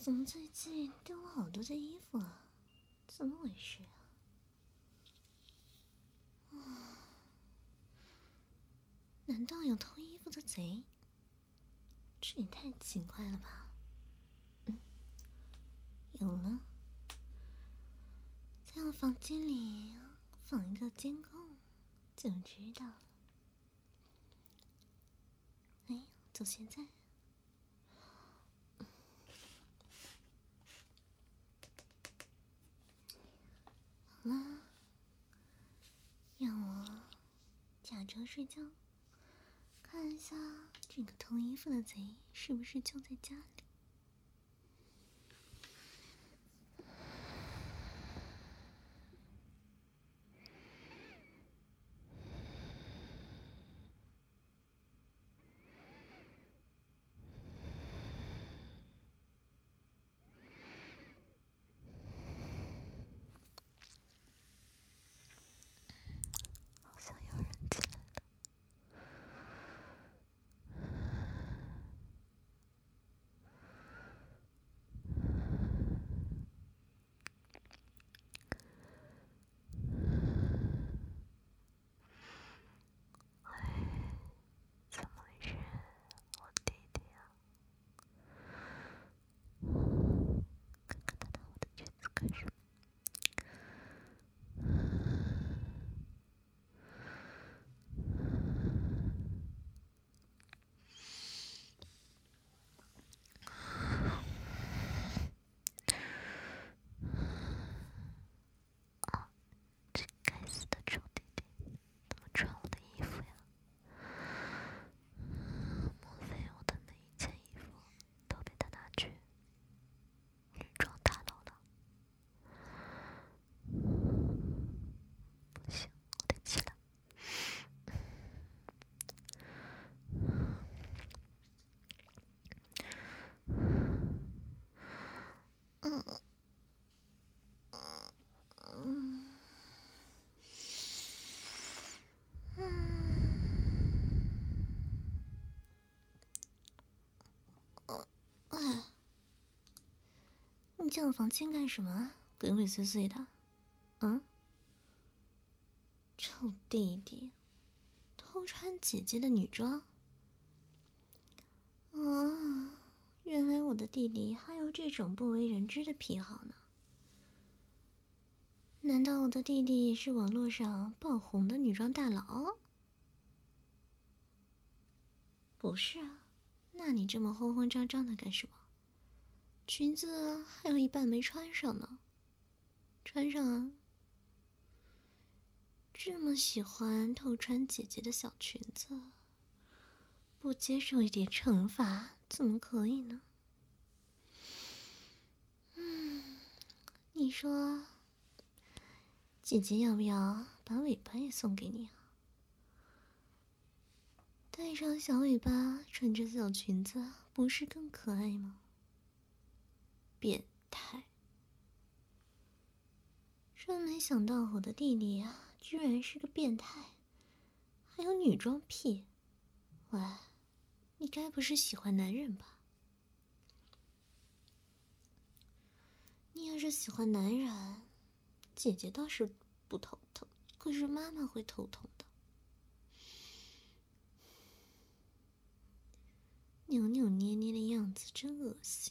怎么最近丢了好多的衣服啊？怎么回事啊？难道有偷衣服的贼？这也太奇怪了吧！有了，在我房间里放一个监控，就知道了。哎，就现在。好了，让我假装睡觉，看一下这个偷衣服的贼是不是就在家里。好像有人进来了。怎么回事？我弟弟啊！看看他拿我的裙子干什么？啊，这该死的臭弟弟，怎么穿我的衣服呀？莫非我的每一件衣服都被他拿去女装大楼了？不行，我得起来。你进我房间干什么？鬼鬼祟祟的。臭弟弟，偷穿姐姐的女装。原来我的弟弟还有这种不为人知的癖好呢。难道我的弟弟也是网络上爆红的女装大佬？不是啊，那你这么慌慌张张的干什么？裙子还有一半没穿上呢，穿上啊！这么喜欢偷穿姐姐的小裙子，不接受一点惩罚怎么可以呢？你说，姐姐要不要把尾巴也送给你啊？带上小尾巴，穿着小裙子，不是更可爱吗？变态！真没想到我的弟弟啊，居然是个变态，还有女装癖。喂，你该不是喜欢男人吧？你要是喜欢男人，姐姐倒是不头疼，可是妈妈会头疼的。扭扭捏捏的样子真恶心。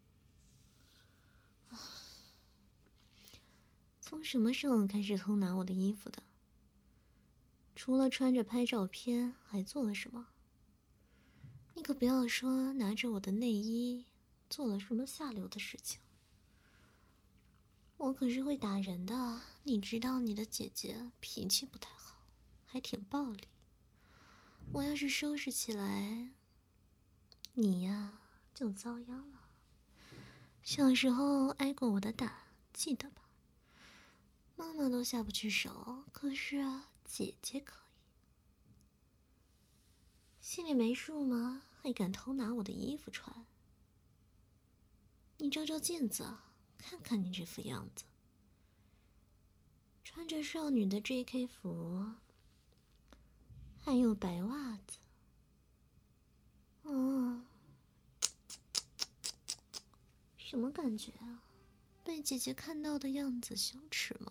从什么时候开始偷拿我的衣服的？除了穿着拍照片，还做了什么？你可不要说拿着我的内衣做了什么下流的事情。我可是会打人的，你知道你的姐姐脾气不太好，还挺暴力。我要是收拾起来，你呀就遭殃了。小时候挨过我的打，记得吧？妈妈都下不去手，可是姐姐可以。心里没数吗？还敢偷拿我的衣服穿？你照照镜子，看看你这副样子，穿着少女的 JK 服，还有白袜子。 什么感觉啊？被姐姐看到的样子羞耻吗？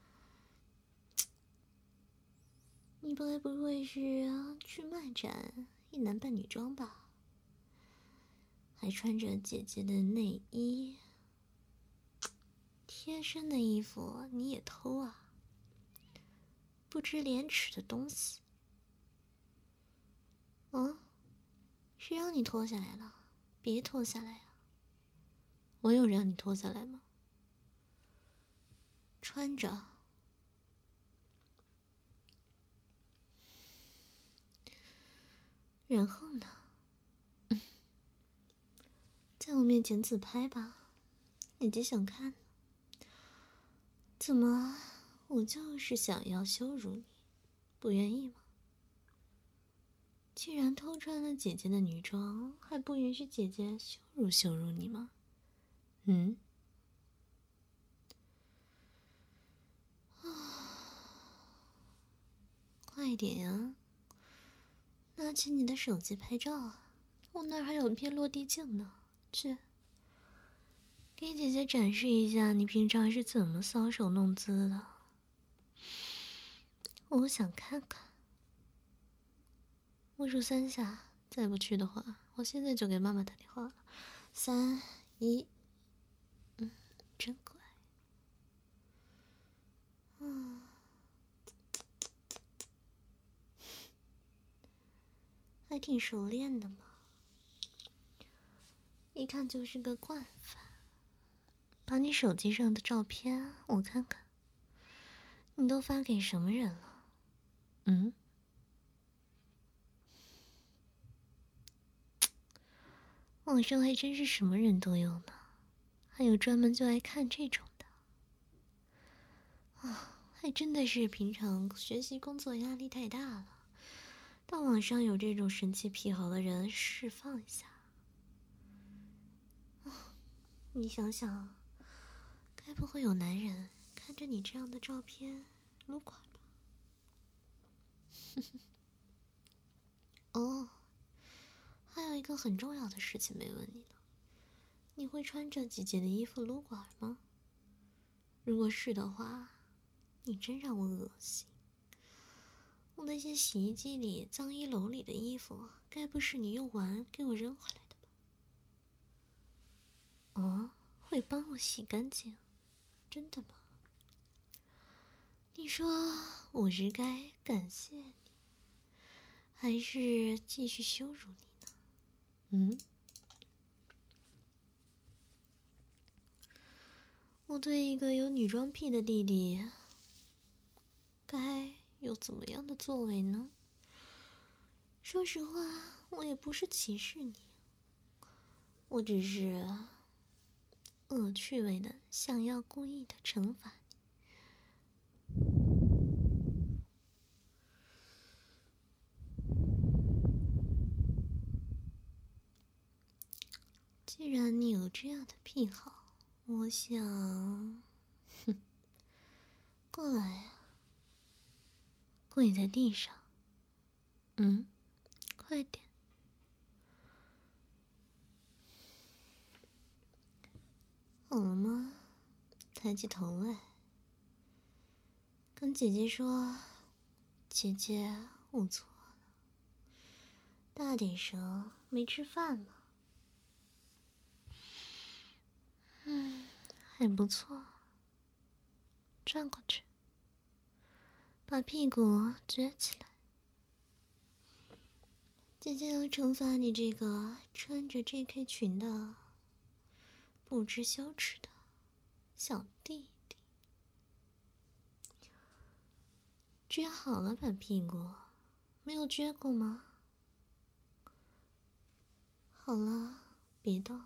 你该不会是去漫展一男扮女装吧？还穿着姐姐的内衣，贴身的衣服你也偷啊？不知廉耻的东西！啊？谁让你脱下来了？别脱下来啊！我有让你脱下来吗？穿着。然后呢？在我面前自拍吧，姐姐想看。怎么，我就是想要羞辱你，不愿意吗？既然偷穿了姐姐的女装，还不允许姐姐羞辱你吗？嗯？快点呀！拿起你的手机拍照啊！我那儿还有片落地镜呢，去，给姐姐展示一下你平常是怎么搔首弄姿的。我想看看。我数3下，再不去的话，我现在就给妈妈打电话了。3、1，真乖。还挺熟练的嘛，一看就是个惯犯。把你手机上的照片我看看，你都发给什么人了？网上还真是什么人都有呢，还有专门就爱看这种的。还真的是平常学习工作压力太大了，到网上有这种神奇癖好的人释放一下。你想想，该不会有男人看着你这样的照片撸垮吧？哦，还有一个很重要的事情没问你呢，你会穿着姐姐的衣服撸管吗？如果是的话，你真让我恶心。我那些洗衣机里、脏衣篓里的衣服，该不是你用完给我扔回来的吧？哦，会帮我洗干净，真的吗？你说我是该感谢你，还是继续羞辱你呢？我对一个有女装癖的弟弟，该有怎么样的作为呢？说实话，我也不是歧视你，我只是恶趣味的想要故意的惩罚你。既然你有这样的癖好，我想，过来啊，跪在地上。快点。好了吗？抬起头来，跟姐姐说，姐姐，我错了。大点声，没吃饭吗？还不错。转过去，把屁股撅起来。姐姐要惩罚你这个穿着 JK 裙的不知羞耻的小弟弟。撅好了，把屁股，没有撅过吗？好了，别动。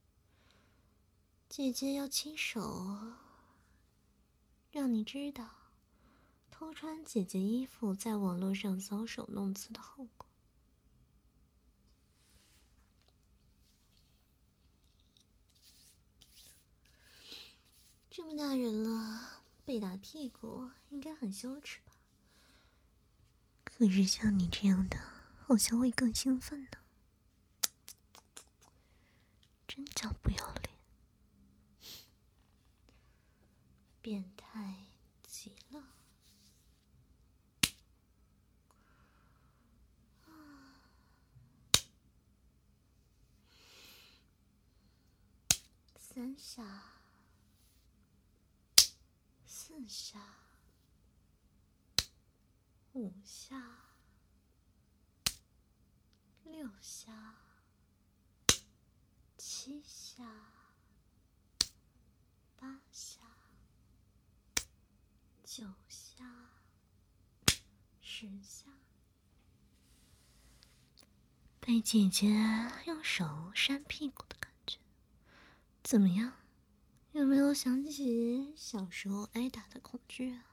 姐姐要亲手让你知道偷穿姐姐衣服在网络上搔首弄姿的后果。这么大人了，被打屁股应该很羞耻吧？可是像你这样的，好像会更兴奋呢。真叫不要脸！ 变态极了。3下，4下，5下，6下，7下，8下，9下，10下。被姐姐用手扇屁股的感觉，怎么样？有没有想起小时候挨打的恐惧啊？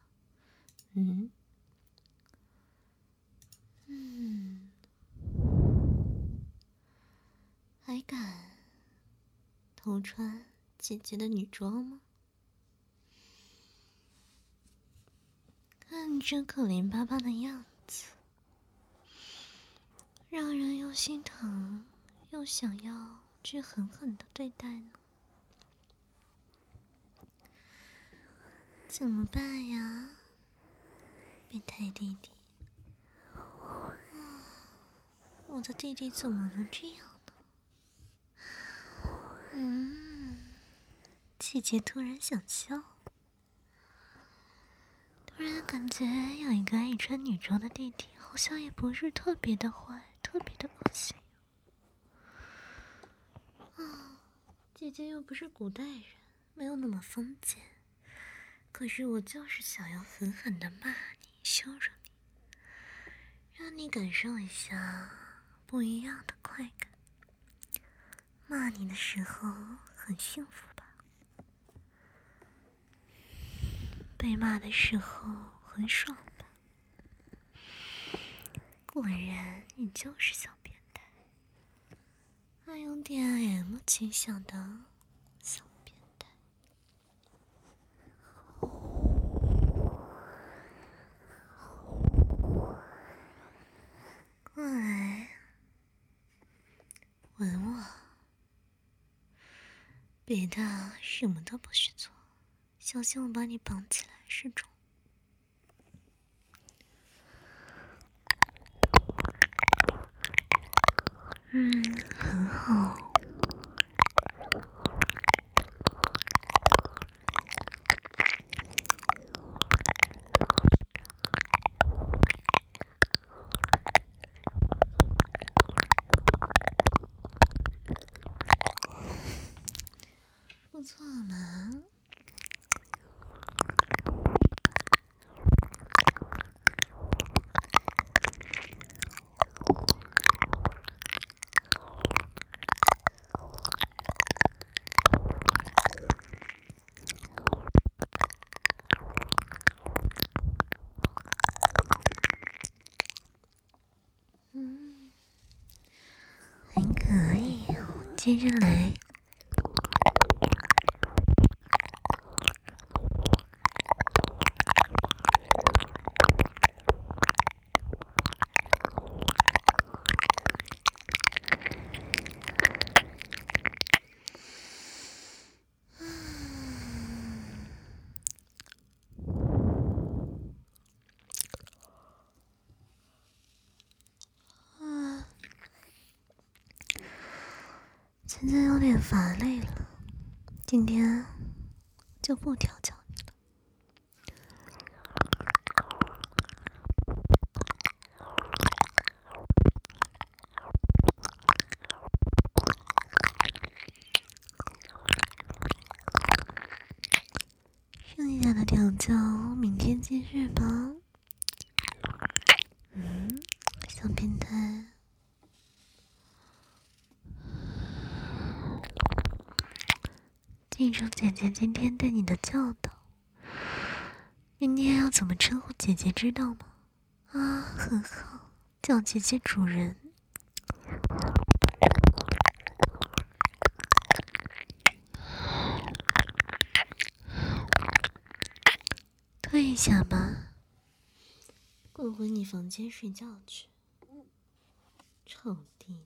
还敢偷穿姐姐的女装吗？看这可怜巴巴的样子，让人又心疼又想要去狠狠的对待呢。怎么办呀，变态弟弟？我的弟弟怎么能这样呢？姐姐突然想笑，突然感觉有一个爱穿女装的弟弟，好像也不是特别的坏，特别的恶心。姐姐又不是古代人，没有那么封建。可是我就是想要狠狠的骂你，羞辱你，让你感受一下不一样的快感。骂你的时候很幸福吧？被骂的时候很爽吧？果然你就是小变态，还有点 M 倾向的小变态。过来吻我，别的什么都不许做，小心我把你绑起来示众。很好。不错嘛。还可以，接着来。现在有点乏累了，今天就不调教你了。剩下的调教明天继续吧。小变态。记住姐姐今天对你的教导，明天要怎么称呼姐姐知道吗？很好，叫姐姐主人。退一下吧，滚回你房间睡觉去，臭弟